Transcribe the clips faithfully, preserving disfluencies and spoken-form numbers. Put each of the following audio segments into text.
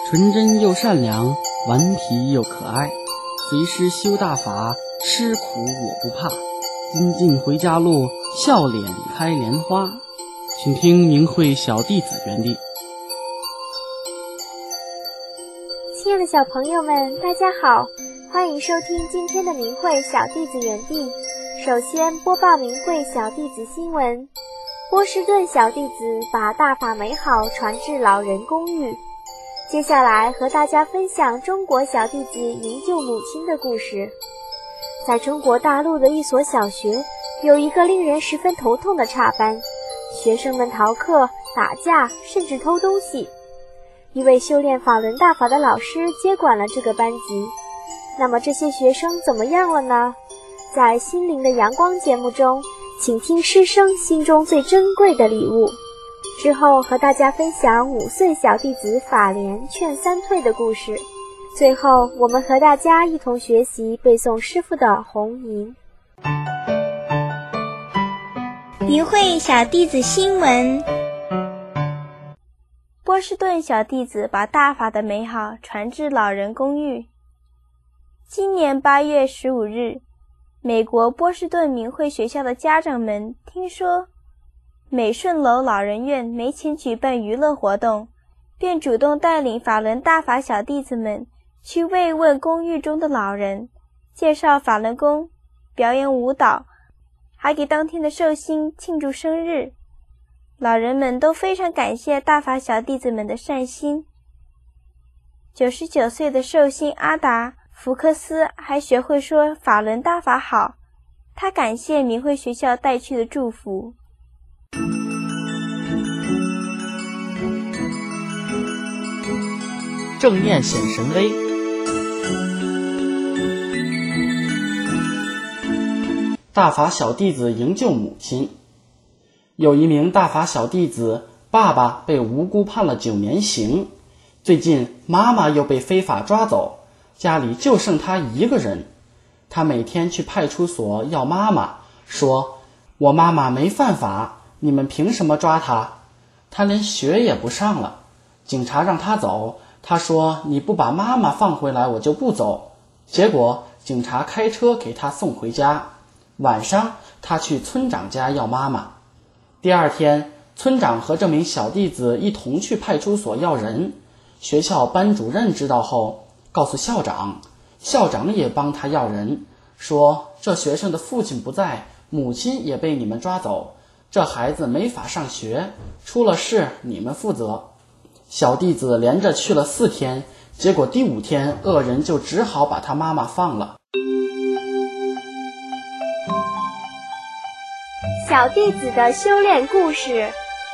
纯真又善良，顽皮又可爱。随师修大法，吃苦我不怕。金镜回家路，笑脸开莲花。请听明慧小弟子园地。 亲爱的小朋友们，大家好，欢迎收听今天的明慧小弟子园地。首先播报明慧小弟子新闻。波士顿小弟子把大法美好传至老人公寓。接下来和大家分享中国小弟子营救母亲的故事。在中国大陆的一所小学，有一个令人十分头痛的差班，学生们逃课、打架，甚至偷东西。一位修炼法轮大法的老师接管了这个班级。那么这些学生怎么样了呢？在心灵的阳光节目中，请听师生心中最珍贵的礼物。之后和大家分享五岁小弟子法莲劝三退的故事。最后我们和大家一同学习背诵师父的红吟。 明慧小弟子新闻。 波士顿小弟子把大法的美好传至老人公寓。今年八月十五日，美国波士顿明慧学校的家长们听说美顺楼老人院没钱举办娱乐活动，便主动带领法轮大法小弟子们去慰问公寓中的老人，介绍法轮功，表演舞蹈，还给当天的寿星庆祝生日。老人们都非常感谢大法小弟子们的善心。九十九岁的寿星阿达福克斯还学会说法轮大法好，他感谢明慧学校带去的祝福。 正念显神威。大法小弟子营救母亲。有一名大法小弟子，爸爸被无辜判了九年刑，最近妈妈又被非法抓走，家里就剩他一个人。他每天去派出所要妈妈，说我妈妈没犯法，你们凭什么抓她？他连学也不上了，警察让他走，他说你不把妈妈放回来我就不走。结果警察开车给他送回家。晚上他去村长家要妈妈。第二天，村长和这名小弟子一同去派出所要人。学校班主任知道后告诉校长，校长也帮他要人，说这学生的父亲不在，母亲也被你们抓走，这孩子没法上学，出了事你们负责。小弟子连着去了四天，结果第五天恶人就只好把他妈妈放了。 小弟子的修炼故事。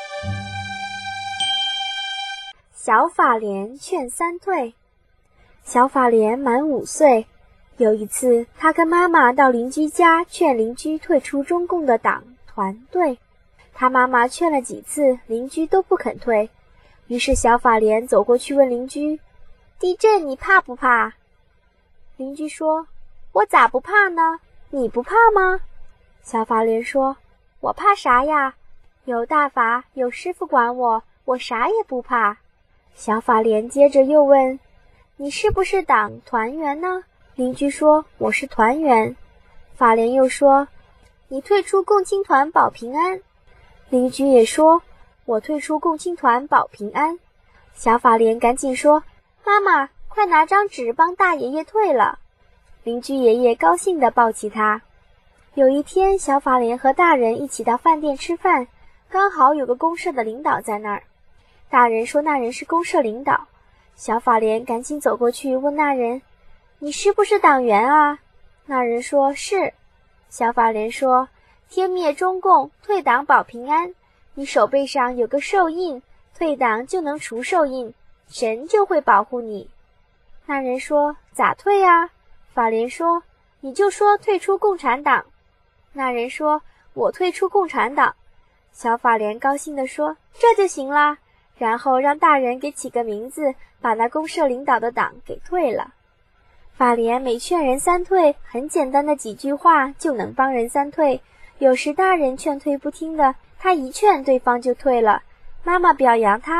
小法莲劝三退。小法莲满五岁，有一次他跟妈妈到邻居家劝邻居退出中共的党团队，他妈妈劝了几次，邻居都不肯退。于是小法莲走过去问邻居，地震你怕不怕？邻居说，我咋不怕呢？你不怕吗？小法莲说，我怕啥呀？有大法，有师父管我，我啥也不怕。小法莲接着又问，你是不是党团员呢？邻居说，我是团员。法莲又说，你退出共青团保平安。邻居也说，我退出共青团保平安。小法莲赶紧说，妈妈，快拿张纸帮大爷爷退了。邻居爷爷高兴地抱起他。有一天，小法莲和大人一起到饭店吃饭，刚好有个公社的领导在那儿。大人说那人是公社领导，小法莲赶紧走过去问那人，你是不是党员啊？那人说是。小法莲说，天灭中共，退党保平安，你手背上有个寿印，退党就能除寿印，神就会保护你。那人说，咋退啊？法莲说，你就说退出共产党。那人说，我退出共产党。小法莲高兴地说，这就行啦，然后让大人给起个名字，把那公社领导的党给退了。法莲每劝人三退，很简单的几句话就能帮人三退，有时大人劝退不听的，他一劝对方就退了。妈妈表扬他，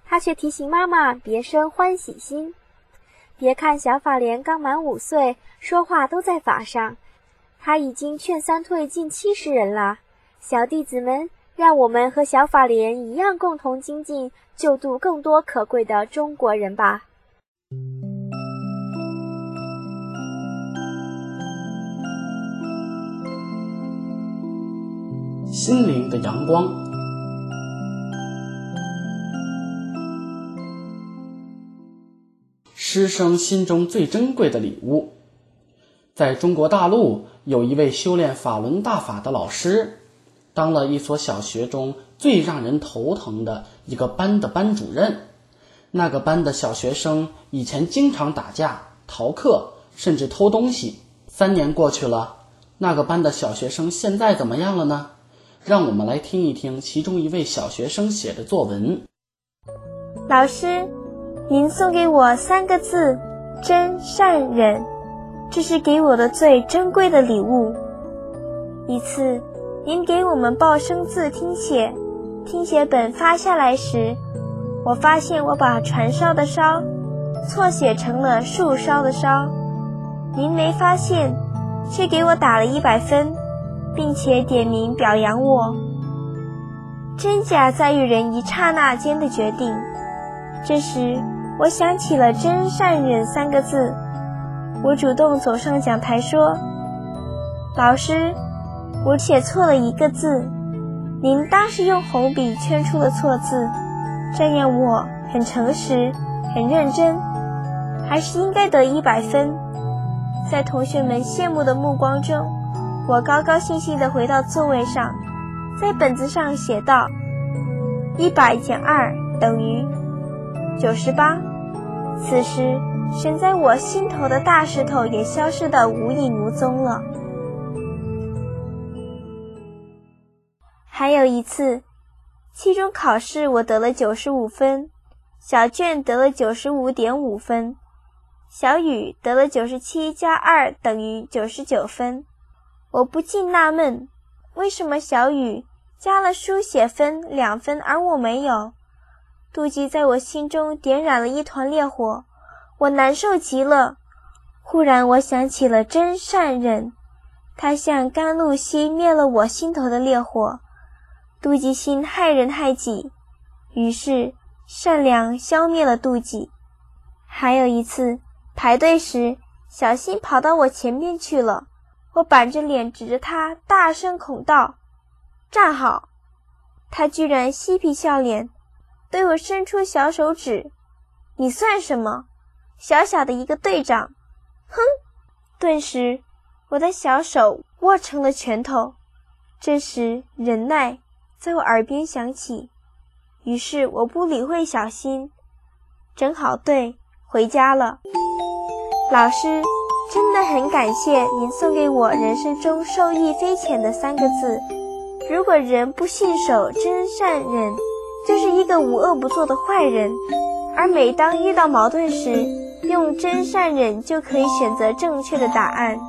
他却提醒妈妈别生欢喜心。别看小法莲刚满五岁，说话都在法上，他已经劝三退近七十人了。小弟子们，让我们和小法莲一样共同精进，救度更多可贵的中国人吧。 心灵的阳光。师生心中最珍贵的礼物。在中国大陆，有一位修炼法轮大法的老师，当了一所小学中最让人头疼的一个班的班主任。那个班的小学生以前经常打架、逃课，甚至偷东西。三年过去了，那个班的小学生现在怎么样了呢？让我们来听一听其中一位小学生写的作文。 老师，您送给我三个字：真善忍，这是给我的最珍贵的礼物。一次，您给我们报生字听写，听写本发下来时，我发现我把传烧的烧错写成了树烧的烧，您没发现，却给我打了一百分，并且点名表扬我。真假在于人一刹那间的决定。这时我想起了真善忍三个字，我主动走上讲台说，老师，我写错了一个字，您当时用红笔圈出了错字，这样我很诚实很认真，还是应该得一百分。在同学们羡慕的目光中，我高高兴兴地回到座位上，在本子上写道，一百减二等于九十八。此时悬在我心头的大石头也消失得无影无踪了。还有一次，期中考试我得了九十五分，小卷得了 九十五点五 分，小雨得了九十七加二等于九十九分。我不禁纳闷，为什么小雨加了书写分两分，而我没有？妒忌在我心中点燃了一团烈火，我难受极了。忽然我想起了真善忍，它像甘露熄灭了我心头的烈火。妒忌心害人害己，于是善良消灭了妒忌。还有一次排队时，小新跑到我前面去了，我板着脸指着他大声恐道，站好。他居然嬉皮笑脸，对我伸出小手指，你算什么？小小的一个队长。哼！顿时我的小手握成了拳头。这时忍耐在我耳边响起，于是我不理会小新，整好队回家了。老师，真的很感谢您送给我人生中受益匪浅的三个字。如果人不信守真善忍，就是一个无恶不作的坏人，而每当遇到矛盾时，用真善忍就可以选择正确的答案。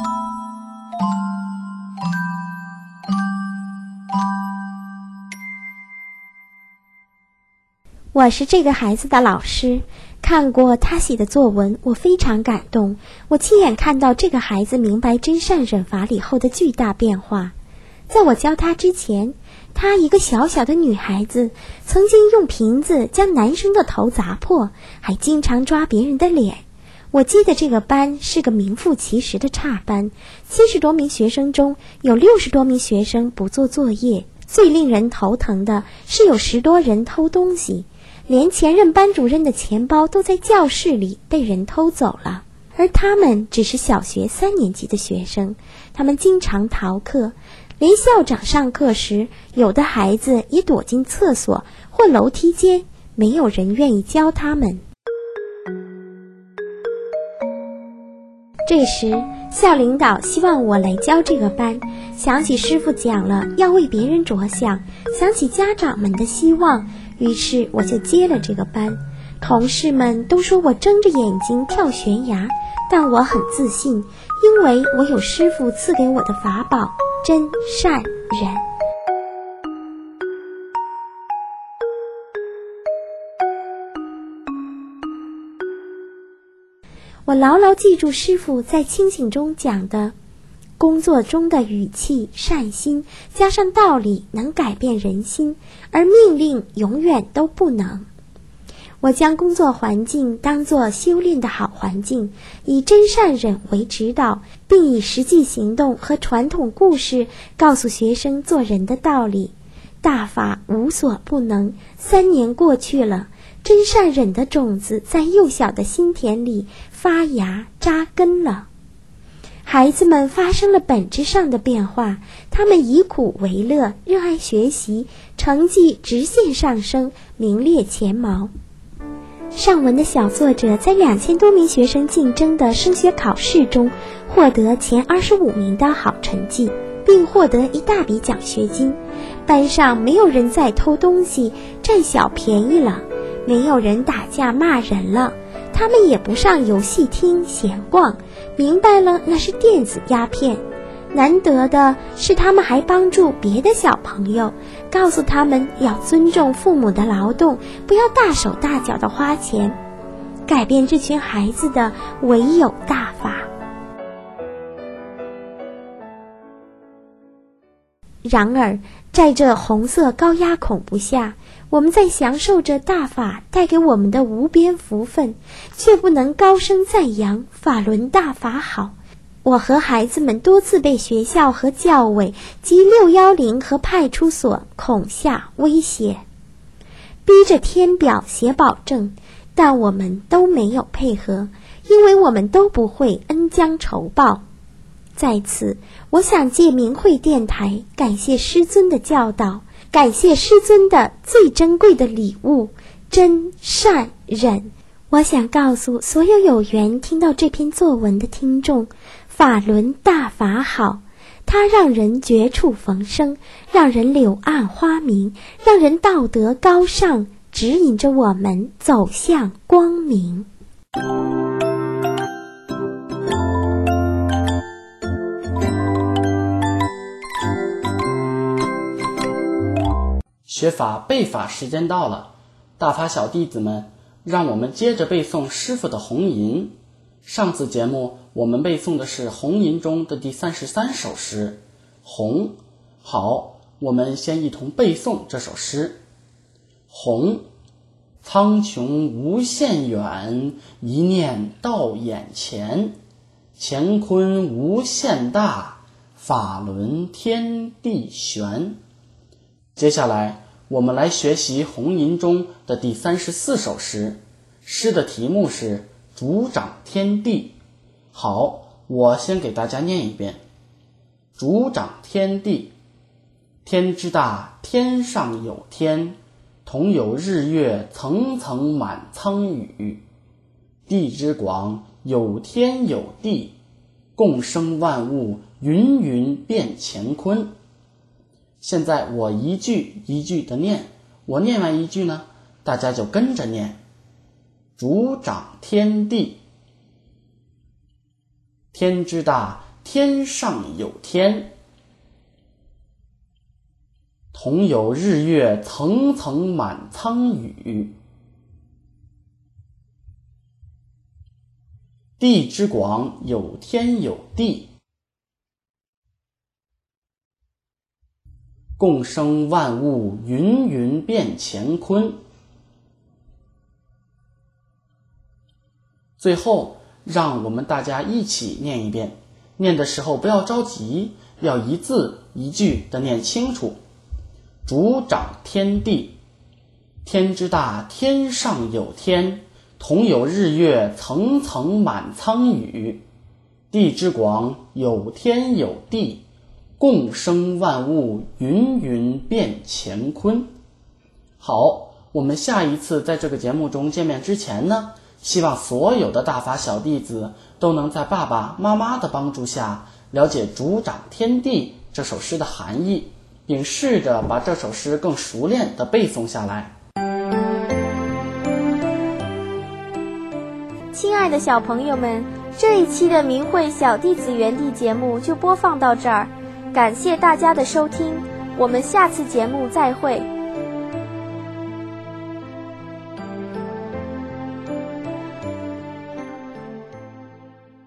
我是这个孩子的老师，看过他写的作文，我非常感动。我亲眼看到这个孩子明白真善忍法理后的巨大变化。在我教他之前，她一个小小的女孩子，曾经用瓶子将男生的头砸破，还经常抓别人的脸。我记得这个班是个名副其实的差班，七十多名学生中有六十多名学生不做作业，最令人头疼的是有十多人偷东西，连前任班主任的钱包都在教室里被人偷走了。而他们只是小学三年级的学生，他们经常逃课，连校长上课时，有的孩子也躲进厕所或楼梯间，没有人愿意教他们。这时校领导希望我来教这个班，想起师傅讲了要为别人着想，想起家长们的希望，于是我就接了这个班。同事们都说我睁着眼睛跳悬崖，但我很自信，因为我有师傅赐给我的法宝真善忍。 我牢牢记住师父在清醒中讲的，工作中的语气、善心加上道理能改变人心，而命令永远都不能。我将工作环境当作修炼的好环境，以真善忍为指导，并以实际行动和传统故事告诉学生做人的道理。大法无所不能，三年过去了，真善忍的种子在幼小的心田里发芽扎根了。孩子们发生了本质上的变化，他们以苦为乐，热爱学习，成绩直线上升，名列前茅。上文的小作者在两千多名学生竞争的升学考试中获得前二十五名的好成绩，并获得一大笔奖学金。班上没有人再偷东西占小便宜了，没有人打架骂人了，他们也不上游戏厅闲逛，明白了那是电子鸦片。难得的是，他们还帮助别的小朋友，告诉他们要尊重父母的劳动，不要大手大脚的花钱。改变这群孩子的唯有大法。然而，在这红色高压恐怖下，我们在享受着大法带给我们的无边福分，却不能高声赞扬法轮大法好。我和孩子们多次被学校和教委及六一零和派出所恐吓威胁，逼着填表写保证，但我们都没有配合，因为我们都不会恩将仇报。在此，我想借明慧电台感谢师尊的教导，感谢师尊的最珍贵的礼物——真善忍。我想告诉所有有缘听到这篇作文的听众，法轮大法好，它让人绝处逢生，让人柳暗花明，让人道德高尚，指引着我们走向光明。 学法背法时间到了，大法小弟子们，让我们接着背诵师父的红吟。上次节目我们背诵的是红吟中的第三十三首诗红。好，我们先一同背诵这首诗。红，苍穹无限远，一念到眼前，乾坤无限大，法轮天地玄。接下来我们来学习红吟中的第三十四首诗，诗的题目是主掌天地。好，我先给大家念一遍。主掌天地，天之大，天上有天，同有日月层层满苍宇。地之广，有天有地，共生万物，芸芸变乾坤。现在我一句一句的念，我念完一句呢，大家就跟着念。主掌天地，天之大，天上有天，同有日月层层满苍宇。地之广，有天有地，共生万物，芸芸变乾坤。最后让我们大家一起念一遍，念的时候不要着急，要一字一句的念清楚。主掌天地，天之大，天上有天，同有日月层层满苍宇。地之广，有天有地，共生万物，芸芸变乾坤。好，我们下一次在这个节目中见面之前呢，希望所有的大法小弟子都能在爸爸妈妈的帮助下了解主掌天地这首诗的含义，并试着把这首诗更熟练地背诵下来。 亲爱的小朋友们，这一期的明慧小弟子园地节目就播放到这儿，感谢大家的收听，我们下次节目再会。